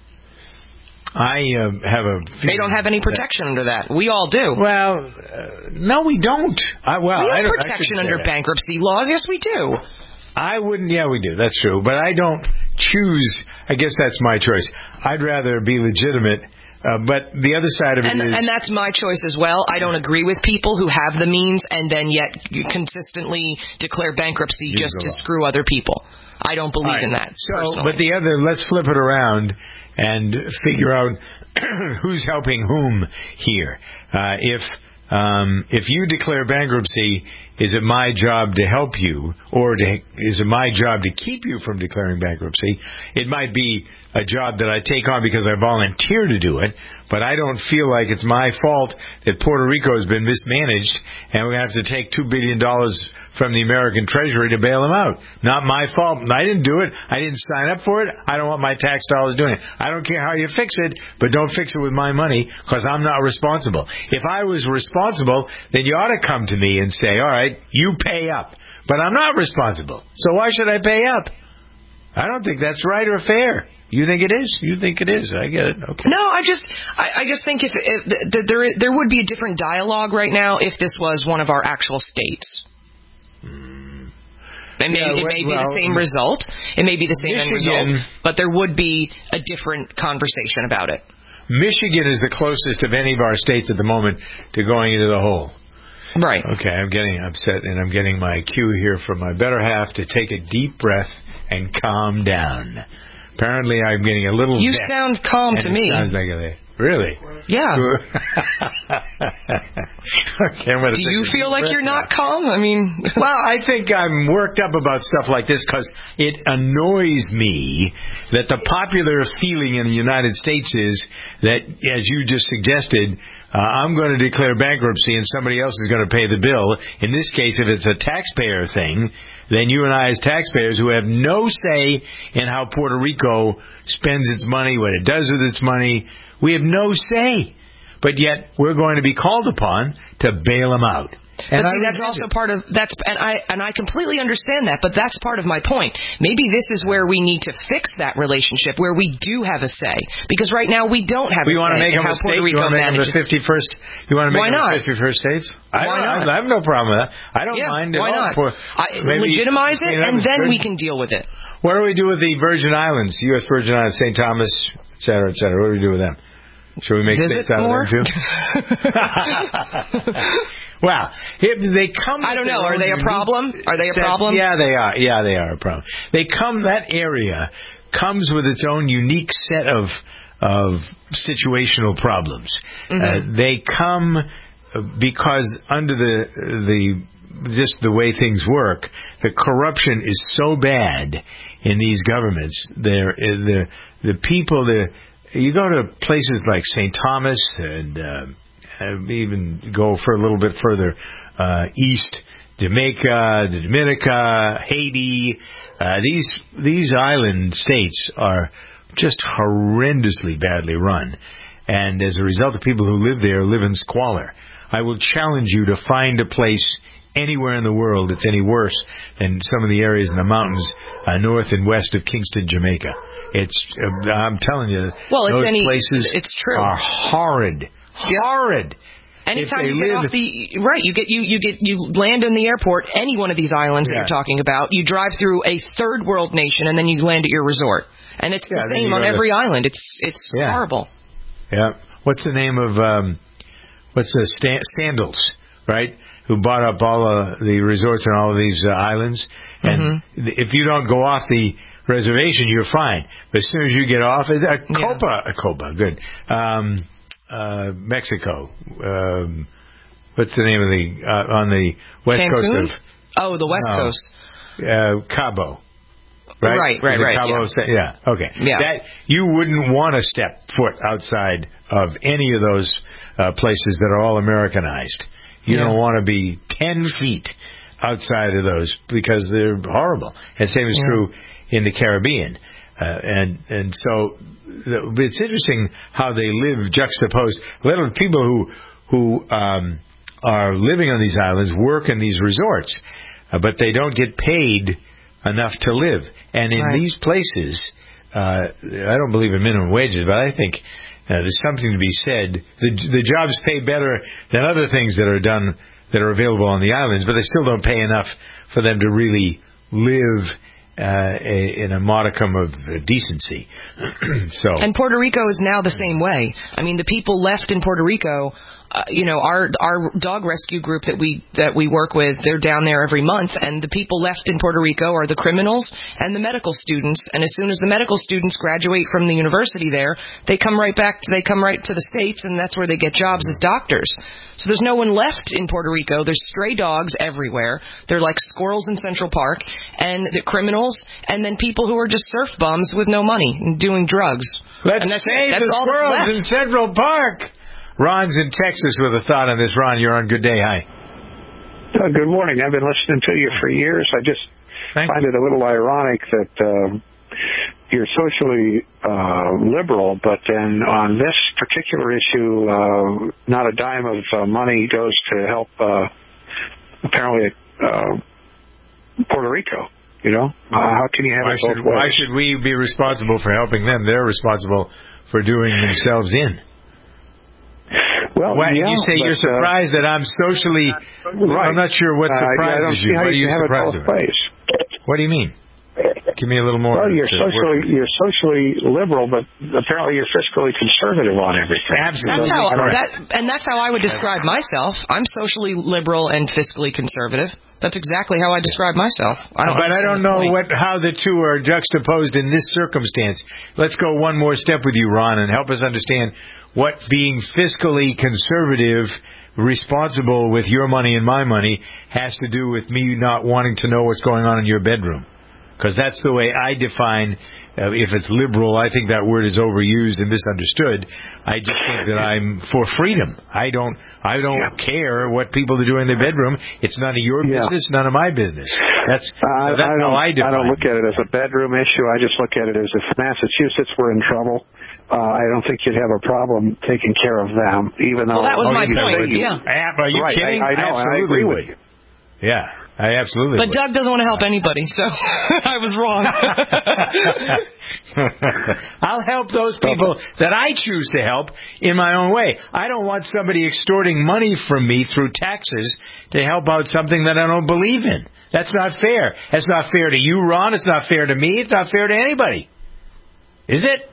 C: I uh, have a.
D: They don't have any protection under that. We all do.
C: Well, uh, no, we don't. I, well,
D: we
C: I
D: have
C: don't,
D: protection
C: I
D: under
C: that.
D: bankruptcy laws. Yes, we do.
C: I wouldn't. Yeah, we do. That's true. But I don't choose. I guess that's my choice. I'd rather be legitimate. Uh, but the other side of it
D: and,
C: is,
D: and that's my choice as well. I don't agree with people who have the means and then yet consistently declare bankruptcy
C: Use
D: just
C: the
D: to
C: law.
D: screw other people. I don't believe
C: Right.
D: in that.
C: So,
D: personally.
C: but the other, let's flip it around and figure out who's helping whom here. Uh, if um, if you declare bankruptcy, is it my job to help you, or to, is it my job to keep you from declaring bankruptcy? It might be a job that I take on because I volunteer to do it, but I don't feel like it's my fault that Puerto Rico has been mismanaged and we're going to have to take two billion dollars from the American Treasury to bail them out. Not my fault. I didn't do it. I didn't sign up for it. I don't want my tax dollars doing it. I don't care how you fix it, but don't fix it with my money because I'm not responsible. If I was responsible, then you ought to come to me and say, all right, you pay up. But I'm not responsible. So why should I pay up? I don't think that's right or fair. You think it is? You think it is? I get it. Okay.
D: No, I just, I, I just think if, if th- there there would be a different dialogue right now if this was one of our actual states.
C: Mm.
D: It may,
C: Yeah,
D: it may
C: well,
D: be the same result. It may be the same end
C: Michigan-
D: result, but there would be a different conversation about it.
C: Michigan is the closest of any of our states at the moment to going into the hole.
D: Right.
C: Okay, I'm getting upset, and I'm getting my cue here from my better half to take a deep breath and calm down. Apparently, I'm getting a little
D: You
C: vexed,
D: sound calm
C: and
D: to
C: it
D: me.
C: Sounds like a, really?
D: Yeah.
C: Okay, I'm gonna
D: Do
C: take
D: you
C: a
D: feel
C: deep
D: like
C: breath
D: you're
C: now.
D: not calm? I mean,
C: well, I think I'm worked up about stuff like this because it annoys me that the popular feeling in the United States is that, as you just suggested, uh, I'm going to declare bankruptcy and somebody else is going to pay the bill. In this case, if it's a taxpayer thing, then you and I as taxpayers who have no say in how Puerto Rico spends its money, what it does with its money, we have no say. But yet, we're going to be called upon to bail them out.
D: But see, that's also part of that's, and I and I completely understand that. But that's part of my point. Maybe this is where we need to fix that relationship, where we do have a say, because right now we don't have.
C: We
D: a
C: want to
D: say
C: make
D: in
C: them
D: how
C: a state.
D: Puerto Rico
C: You want to make them
D: manages.
C: the fifty-first. You want to make
D: Why
C: them
D: not?
C: the fifty-first states? I
D: Why
C: don't,
D: not?
C: I have no problem with that. I don't
D: Yeah,
C: mind. At
D: why
C: all
D: not?
C: for-
D: I,
C: maybe-
D: legitimize it, and then we can deal with it.
C: What do we do with the Virgin Islands, U S Virgin Islands, Saint Thomas, et cetera, et cetera? What do we do with them? Should we make
D: Visit
C: states out
D: more?
C: of them too? Well, if they come.
D: I don't
C: with
D: know.
C: their
D: Are
C: own
D: they a
C: unique
D: problem? Are they a
C: sets-
D: problem?
C: Yeah, they are. Yeah, they are a problem. They come. That area comes with its own unique set of of situational problems.
D: Mm-hmm.
C: Uh, they come because under the the just the way things work, the corruption is so bad in these governments. They're, the the people. The you go to places like Saint Thomas and uh, even go for a little bit further uh, east, Jamaica, Dominica, Haiti. Uh, these these island states are just horrendously badly run, and as a result, the people who live there live in squalor. I will challenge you to find a place anywhere in the world that's any worse than some of the areas in the mountains uh, north and west of Kingston, Jamaica. It's uh, I'm telling you,
D: Well, it's
C: those
D: any-
C: places
D: it's true.
C: are horrid, horrid.
D: Anytime
C: If they
D: you get
C: live-
D: off the right, you get you you get you land in the airport, any one of these islands that
C: Yeah.
D: you're talking about. You drive through a third world nation, and then you land at your resort, and it's
C: Yeah,
D: the
C: then
D: same
C: you
D: on
C: go to-
D: every island. It's it's
C: Yeah.
D: horrible.
C: Yeah. What's the name of um, what's the Stan- Sandals, right? Who bought up all uh, the resorts on all of these uh, islands, and th- if you don't go off the reservation, you're fine. But as soon as you get off, is a Copa, a Copa, good. Um, uh, Mexico. Um, what's the name of the uh, on the west
D: Cancun?
C: coast of?
D: Oh, the west
C: No.
D: coast.
C: Uh, Cabo. Right,
D: Right, right,
C: Is it
D: right,
C: Cabo?
D: yeah.
C: Sa- yeah. Okay.
D: Yeah.
C: That you wouldn't want to step foot outside of any of those uh, places that are all Americanized. You
D: Yeah.
C: don't want to be ten feet outside of those because they're horrible. And same is
D: Yeah.
C: true in the Caribbean. Uh, and and so the, it's interesting how they live juxtaposed. A lot of people who who um, are living on these islands work in these resorts, uh, but they don't get paid enough to live. And in
D: Right.
C: these places, uh, I don't believe in minimum wages, but I think uh, there's something to be said. The, the jobs pay better than other things that are done that are available on the islands, but they still don't pay enough for them to really live uh, a, in a modicum of uh, decency. so
D: And Puerto Rico is now the same way. I mean, the people left in Puerto Rico, uh, you know, our our dog rescue group that we that we work with, they're down there every month, and the people left in Puerto Rico are the criminals and the medical students. And as soon as the medical students graduate from the university there, they come right back. They come right to the States, and that's where they get jobs as doctors. So there's no one left in Puerto Rico. There's stray dogs everywhere. They're like squirrels in Central Park, and the criminals, and then people who are just surf bums with no money and doing drugs.
C: let's
D: and that's
C: save
D: it. That's
C: the
D: all that's
C: squirrels
D: left.
C: in Central Park. Ron's in Texas with a thought on this. Ron, you're on. Good day. Hi.
H: Uh, good morning. I've been listening to you for years. I just
C: Thank
H: find it a little ironic that um, you're socially uh, liberal, but then on this particular issue, uh, not a dime of uh, money goes to help uh, apparently uh, Puerto Rico. You know, uh, how can you have
C: Why
H: it both
C: should,
H: ways?
C: why should we be responsible for helping them? They're responsible for doing themselves in.
H: Well,
C: Why,
H: yeah,
C: you say
H: but,
C: you're surprised
H: uh,
C: that I'm socially.
H: right.
C: I'm not sure what
H: Uh, I
C: surprises
H: don't see
C: you.
H: how
C: What are
H: you
C: you
H: can have it
C: surprised
H: both
C: about?
H: ways.
C: What do you mean? Give me a little more.
H: Well, you're
C: to work
H: socially
C: with.
H: you're socially liberal, but apparently you're fiscally conservative on everything.
C: Absolutely.
D: That's how
H: I don't-
D: that, and that's how I would describe myself. I'm socially liberal and fiscally conservative. That's exactly how I describe myself. I don't
C: but I
D: understand
C: don't
D: the
C: know
D: point.
C: what how the two are juxtaposed in this circumstance. Let's go one more step with you, Ron, and help us understand what being fiscally conservative, responsible with your money and my money, has to do with me not wanting to know what's going on in your bedroom. Because that's the way I define, uh, if it's liberal, I think that word is overused and misunderstood. I just think that I'm for freedom. I don't I don't yeah. care what people are doing in their bedroom. It's none of your
H: yeah.
C: business, none of my business. That's
H: uh,
C: that's
H: I
C: how I define
H: I don't look at it as a bedroom issue. I just look at it as if Massachusetts were in trouble uh, I don't think you'd have a problem taking care of them, even though...
D: Well, that was my point,
H: you,
D: yeah.
C: Are you
H: right,
C: kidding?
H: I, I know,
C: absolutely
H: I agree
C: would.
H: with you.
C: Yeah, I absolutely
D: But
C: would.
D: Doug doesn't want to help anybody, so I was wrong.
C: I'll help those people that I choose to help in my own way. I don't want somebody extorting money from me through taxes to help out something that I don't believe in. That's not fair. That's not fair to you, Ron. It's not fair to me. It's not fair to anybody. Is it?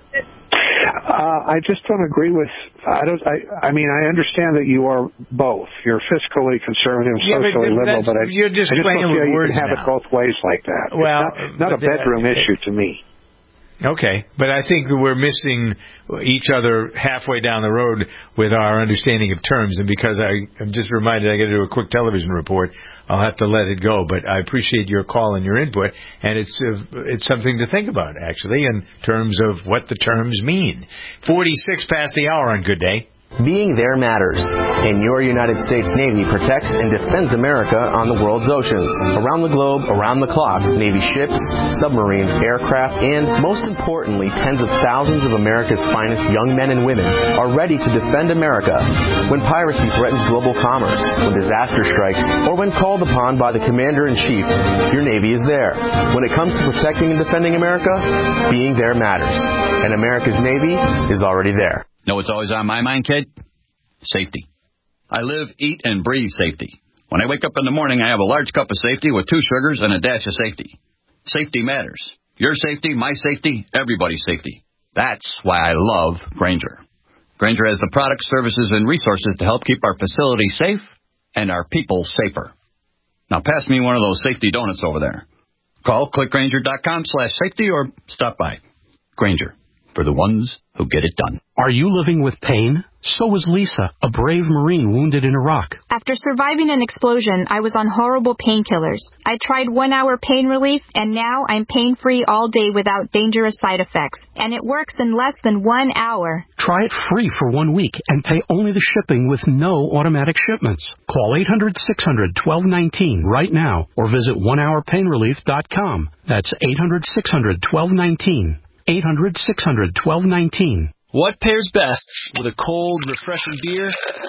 H: Uh, I just don't agree with. I don't. I, I mean, I understand that you are both. You're fiscally conservative,
C: Yeah, but
H: socially liberal, but I,
C: you're just
H: I just
C: playing
H: don't
C: with
H: feel you
C: words
H: can have
C: now.
H: it both ways like that.
C: Well,
H: it's not, not a
C: but, uh,
H: bedroom
C: uh,
H: issue to me.
C: Okay, but I think that we're missing each other halfway down the road with our understanding of terms, and because I, I'm just reminded I got to do a quick television report, I'll have to let it go. But I appreciate your call and your input, and it's uh, it's something to think about, actually, in terms of what the terms mean. forty-six past the hour on Good Day.
I: Being there matters, and your United States Navy protects and defends America on the world's oceans. Around the globe, around the clock, Navy ships, submarines, aircraft, and, most importantly, tens of thousands of America's finest young men and women are ready to defend America when piracy threatens global commerce, when disaster strikes, or when called upon by the Commander-in-Chief. Your Navy is there. When it comes to protecting and defending America, being there matters, and America's Navy is already there.
M: Know what's always on my mind, kid? Safety. I live, eat, and breathe safety. When I wake up in the morning, I have a large cup of safety with two sugars and a dash of safety. Safety matters. Your safety, my safety, everybody's safety. That's why I love Grainger. Grainger has the products, services, and resources to help keep our facilities safe and our people safer. Now pass me one of those safety donuts over there. Call clickgrainger.com slash safety or stop by. Grainger, for the ones who get it done.
J: Are you living with pain? So was Lisa, a brave Marine wounded in Iraq.
L: After surviving an explosion, I was on horrible painkillers. I tried one-hour pain relief, and now I'm pain-free all day without dangerous side effects. And it works in less than one hour.
J: Try it free for one week and pay only the shipping with no automatic shipments. Call eight hundred, six hundred, twelve nineteen right now or visit one hour pain relief dot com. That's eight hundred, six hundred, twelve nineteen. eight hundred, six hundred, twelve nineteen.
N: What pairs best with a cold, refreshing beer?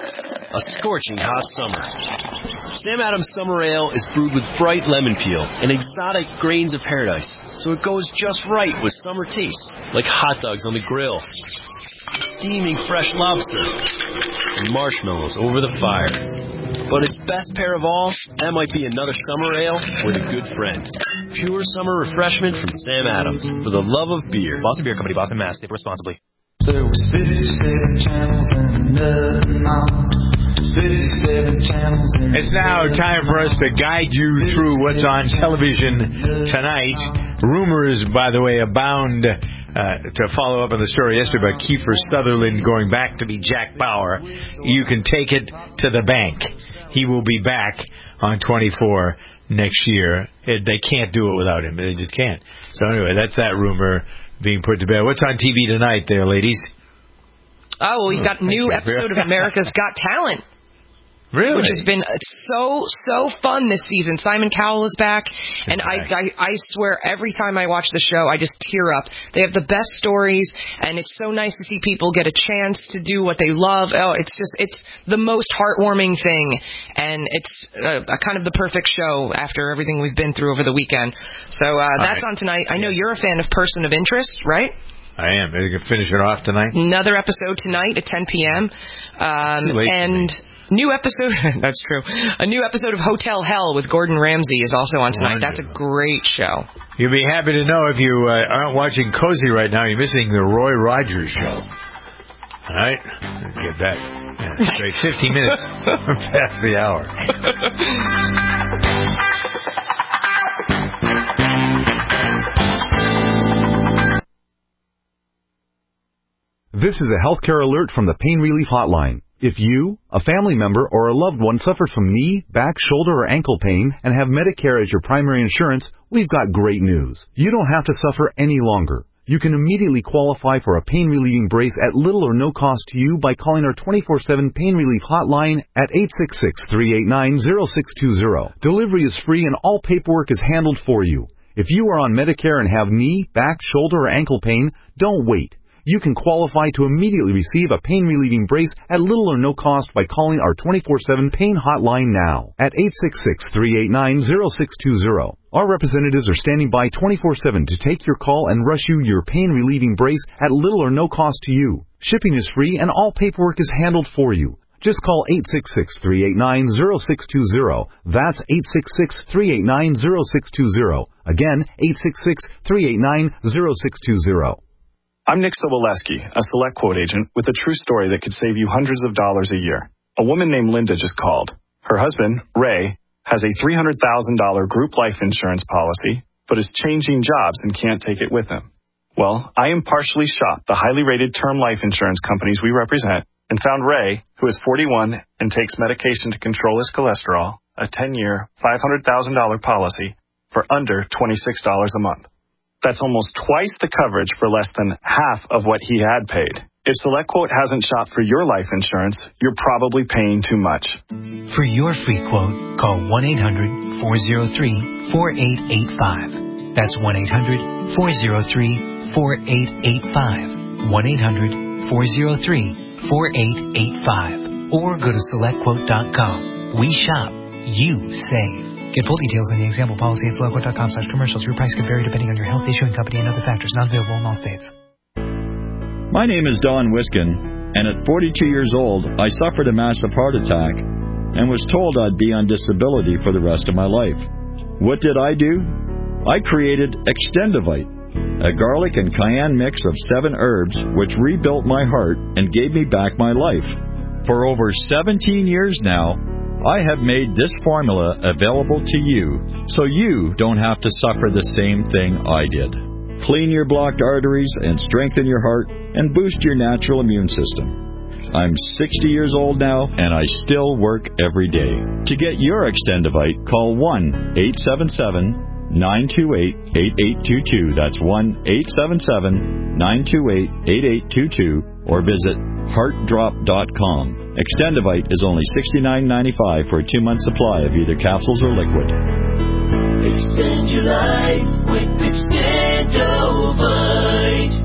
N: A scorching hot summer. Sam Adams Summer Ale is brewed with bright lemon peel and exotic grains of paradise, so it goes just right with summer taste, like hot dogs on the grill, steaming fresh lobster, and marshmallows over the fire. But its best pair of all, that might be another summer ale with a good friend. Pure summer refreshment from Sam Adams, for the love of beer. Boston Beer Company, Boston, Mass. Sip responsibly.
Y: There was fifty-seven channels and nothing on. fifty-seven channels and
C: It's now time for us to guide you through what's on television tonight. Rumors, by the way, abound. Uh, to follow up on the story yesterday about Kiefer Sutherland going back to be Jack Bauer, you can take it to the bank. He will be back on twenty-four next year. It, they can't do it without him. They just can't. So anyway, that's that rumor being put to bed. What's on T V tonight there, ladies?
D: Oh, we've got a new episode of America's Got Talent.
C: Really?
D: Which has been so, so fun this season. Simon Cowell is back, and I, I, I swear every time I watch the show, I just tear up. They have the best stories, and it's so nice to see people get a chance to do what they love. Oh, it's just, it's the most heartwarming thing, and it's a, a kind of the perfect show after everything we've been through over the weekend. So uh, that's
C: right.
D: on tonight. I know you're a fan of Person of Interest, right?
C: I am. Are you going to finish it off tonight?
D: Another episode tonight at ten p.m. Um, and new episode, that's true, a new episode of Hotel Hell with Gordon Ramsay is also on tonight. Wonderful. That's a great show.
C: You'll be happy to know if you uh, aren't watching Cozy right now, you're missing the Roy Rogers show. All right? Get that. Yeah, straight fifty minutes past the hour.
Z: This is a healthcare alert from the Pain Relief Hotline. If you, a family member, or a loved one suffers from knee, back, shoulder, or ankle pain and have Medicare as your primary insurance, we've got great news. You don't have to suffer any longer. You can immediately qualify for a pain-relieving brace at little or no cost to you by calling our twenty-four seven Pain Relief Hotline at eight six six, three eight nine, zero six two zero. Delivery is free and all paperwork is handled for you. If you are on Medicare and have knee, back, shoulder, or ankle pain, don't wait. you can qualify to immediately receive a pain-relieving brace at little or no cost by calling our twenty-four seven pain hotline now at eight six six, three eight nine, zero six two zero. Our representatives are standing by twenty-four seven to take your call and rush you your pain-relieving brace at little or no cost to you. Shipping is free and all paperwork is handled for you. Just call eight six six, three eight nine, zero six two zero. That's eight six six, three eight nine, zero six two zero. Again, eight six six, three eight nine, zero six two zero.
O: I'm Nick Soboleski, a Select Quote agent with a true story that could save you hundreds of dollars a year. A woman named Linda just called. Her husband, Ray, has a three hundred thousand dollars group life insurance policy, but is changing jobs and can't take it with him. Well, I impartially shopped the highly rated term life insurance companies we represent and found Ray, who is forty-one and takes medication to control his cholesterol, a ten-year, five hundred thousand dollars policy for under twenty-six dollars a month. That's almost twice the coverage for less than half of what he had paid. If SelectQuote hasn't shopped for your life insurance, you're probably paying too much.
P: For your free quote, call one eight hundred, four oh three, four eight eight five. That's one eight hundred, four oh three, four eight eight five. one eight hundred, four oh three, four eight eight five. Or go to select quote dot com. We shop. You save. Get full details in the example policy at select quote dot com slash commercials. Your price can vary depending on your health, issuing company, and other factors. Not available in all states.
Q: My name is Don Wiskin, and at forty-two years old, I suffered a massive heart attack and was told I'd be on disability for the rest of my life. What did I do? I created Extendivite, a garlic and cayenne mix of seven herbs which rebuilt my heart and gave me back my life. For over seventeen years now, I have made this formula available to you so you don't have to suffer the same thing I did. Clean your blocked arteries and strengthen your heart and boost your natural immune system. I'm sixty years old now and I still work every day. To get your Extendivite, call one eight seven seven, nine two eight, eight eight two two. That's one eight seven seven, nine two eight, eight eight two two or visit heart drop dot com. Extendivite is only sixty-nine ninety-five for a two-month supply of either capsules or liquid.
R: Extend your life with Extendivite.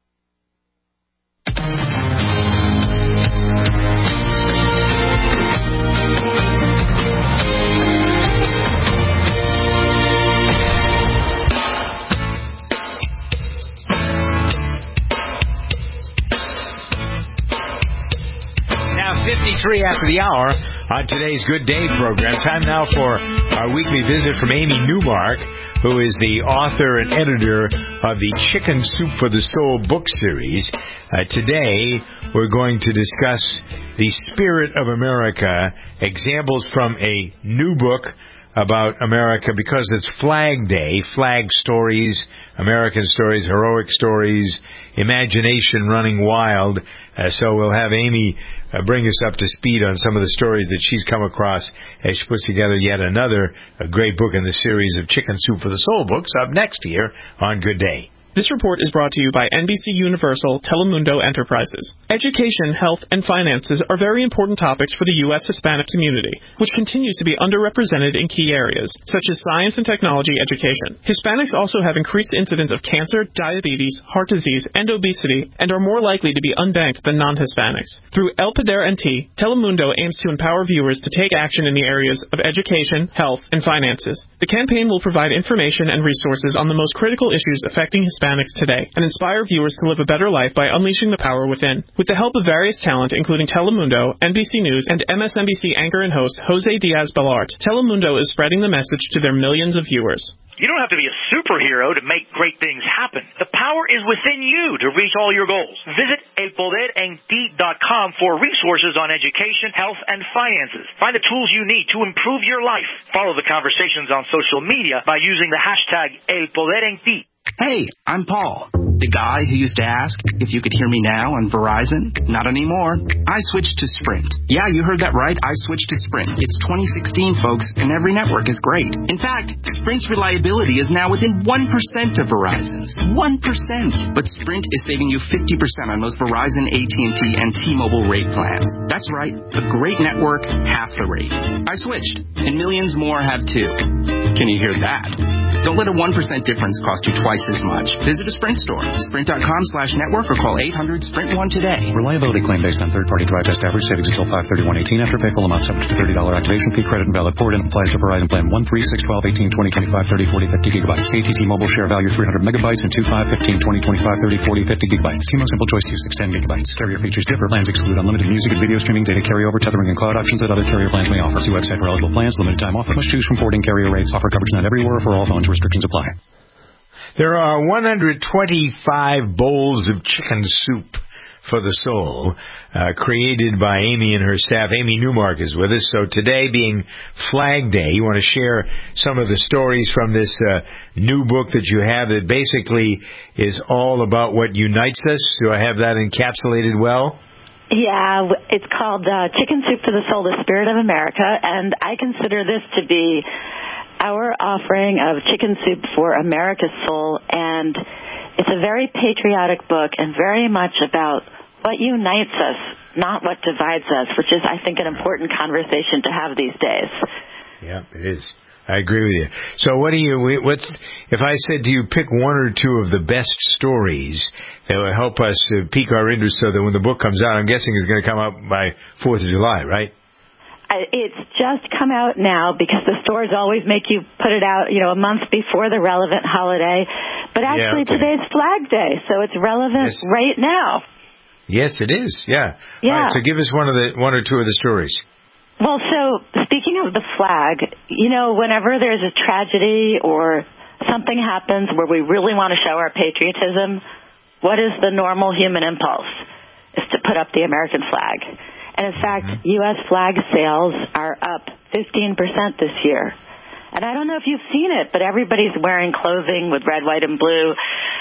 C: fifty-three after the hour on today's Good Day program. Time now for our weekly visit from Amy Newmark, who is the author and editor of the Chicken Soup for the Soul book series. Uh, today, we're going to discuss The Spirit of America, examples from a new book about America because it's Flag Day, flag stories, American stories, heroic stories, imagination running wild. Uh, so we'll have Amy uh, bring us up to speed on some of the stories that she's come across as she puts together yet another a great book in the series of Chicken Soup for the Soul books up next here on Good Day.
S: This report is brought to you by N B C Universal Telemundo Enterprises. Education, health, and finances are very important topics for the U S Hispanic community, which continues to be underrepresented in key areas, such as science and technology education. Hispanics also have increased incidence of cancer, diabetes, heart disease, and obesity, and are more likely to be unbanked than non-Hispanics. Through El Poder N T, Telemundo aims to empower viewers to take action in the areas of education, health, and finances. The campaign will provide information and resources on the most critical issues affecting Hispanics Hispanics today and inspire viewers to live a better life by unleashing the power within. With the help of various talent, including Telemundo, N B C News, and M S N B C anchor and host Jose Diaz-Balart, Telemundo is spreading the message to their millions of viewers.
T: You don't have to be a superhero to make great things happen. The power is within you to reach all your goals. Visit el poder en ti dot com for resources on education, health, and finances. Find the tools you need to improve your life. Follow the conversations on social media by using the hashtag ElPoderEnTi.
E: Hey, I'm Paul, the guy who used to ask if you could hear me now on Verizon. Not anymore. I switched to Sprint. Yeah, you heard that right. I switched to Sprint. It's twenty sixteen, folks, and every network is great. In fact, Sprint's reliability is now within one percent of Verizon's. one percent. But Sprint is saving you fifty percent on most Verizon, A T and T, and T-Mobile rate plans. That's right. A great network, half the rate. I switched, and millions more have too. Can you hear that?
A: Don't let a one percent difference cost you twice as much. Visit a Sprint store, sprint.com slash network, or call eight hundred sprint one today.
K: Reliability claim based on third-party drive test average savings until five thirty-one eighteen. After pay full amount subject to thirty dollars activation fee. Credit and valid port in applies to Verizon plan one, three, six, twelve, eighteen, twenty, twenty-five, thirty, forty, fifty gigabytes. A T T Mobile share value three hundred megabytes and two, five, fifteen, twenty, twenty-five, thirty, forty, fifty gigabytes. T-Mobile Simple Choice two, six, ten gigabytes. Carrier features differ. Plans exclude unlimited music and video streaming, data carryover, tethering, and cloud options that other carrier plans may offer. See website for eligible plans. Limited time offer. Must choose from forwarding carrier rates. Offer coverage not everywhere for all phones. Restrictions apply.
C: There are one hundred twenty-five bowls of chicken soup for the soul, uh, created by Amy and her staff. Amy Newmark is with us. So today being Flag Day, you want to share some of the stories from this uh, new book that you have that basically is all about what unites us. Do I have that encapsulated well?
U: Yeah, it's called uh, Chicken Soup for the Soul, the Spirit of America, and I consider this to be our offering of chicken soup for America's soul, and it's a very patriotic book and very much about what unites us, not what divides us, which is, I think, an important conversation to have these days.
C: Yeah, it is. I agree with you. So what do you, what's, if I said to you, pick one or two of the best stories that will help us uh, pique our interest so that when the book comes out, I'm guessing it's going to come out by fourth of July, right?
U: It's just come out now because the stores always make you put it out, you know, a month before the relevant holiday. But actually, yeah, okay. Today's Flag Day, so it's relevant yes. right now.
C: Yes, it is. Yeah.
U: Yeah.
C: All right, so give us one of the one or two of the stories.
U: Well, so speaking of the flag, you know, whenever there's a tragedy or something happens where we really want to show our patriotism, what is the normal human impulse? Is to put up the American flag. And in fact, mm-hmm. U S flag sales are up fifteen percent this year. And I don't know if you've seen it, but everybody's wearing clothing with red, white, and blue,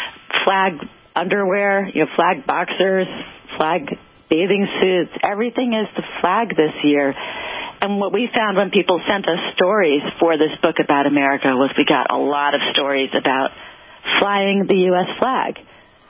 U: flag underwear, you know, flag boxers, flag bathing suits. Everything is the flag this year. And what we found when people sent us stories for this book about America was we got a lot of stories about flying the U S flag.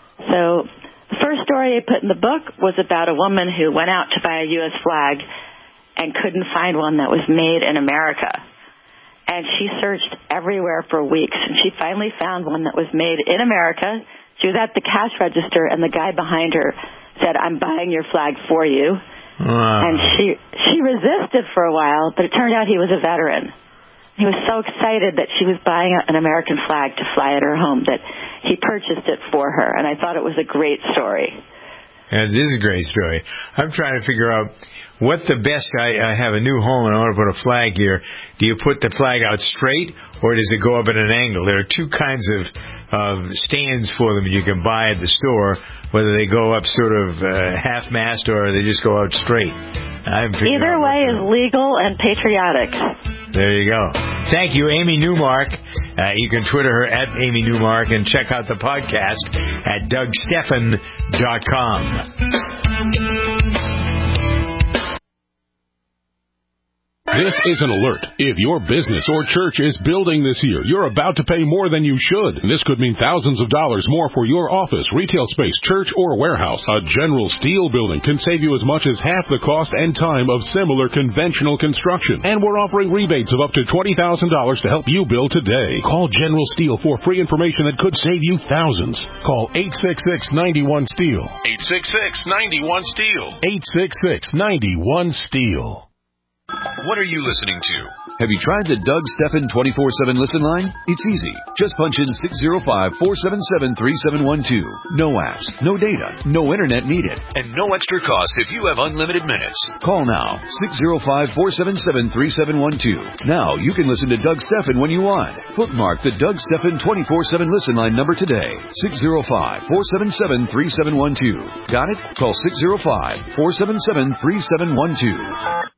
U: So the first story I put in the book was about a woman who went out to buy a U S flag and couldn't find one that was made in America. And she searched everywhere for weeks, and she finally found one that was made in America. She was at the cash register, and the guy behind her said, "I'm buying your flag for you." Wow. And she she resisted for a while, but it turned out he was a veteran. He was so excited that she was buying an American flag to fly at her home that he purchased it for her, and I thought it was a great story.
C: And it is a great story. I'm trying to figure out what the best, I, I have a new home and I want to put a flag here. Do you put the flag out straight or does it go up at an angle? There are two kinds of, of stands for them you can buy at the store, whether they go up sort of uh, half-mast or they just go out straight. I'm
U: Either way is legal and patriotic.
C: There you go. Thank you, Amy Newmark. Uh, you can Twitter her at Amy Newmark and check out the podcast at Doug Stephan dot com.
V: This is an alert. If your business or church is building this year, you're about to pay more than you should. And this could mean thousands of dollars more for your office, retail space, church, or warehouse. A General Steel building can save you as much as half the cost and time of similar conventional construction. And we're offering rebates of up to twenty thousand dollars to help you build today. Call General Steel for free information that could save you thousands. Call eight six six, nine one, STEEL. eight six six, nine one, STEEL. eight six six, nine one, STEEL.
W: What are you listening to? Have you tried the Doug Stephan twenty-four seven listen line? It's easy. Just punch in six zero five, four seven seven, three seven one two. No apps, no data, no internet needed. And no extra cost if you have unlimited minutes. Call now, six zero five, four seven seven, three seven one two. Now you can listen to Doug Stephan when you want. Bookmark the Doug Stephan twenty-four seven listen line number today. six zero five, four seven seven, three seven one two. Got it? Call six zero five, four seven seven, three seven one two.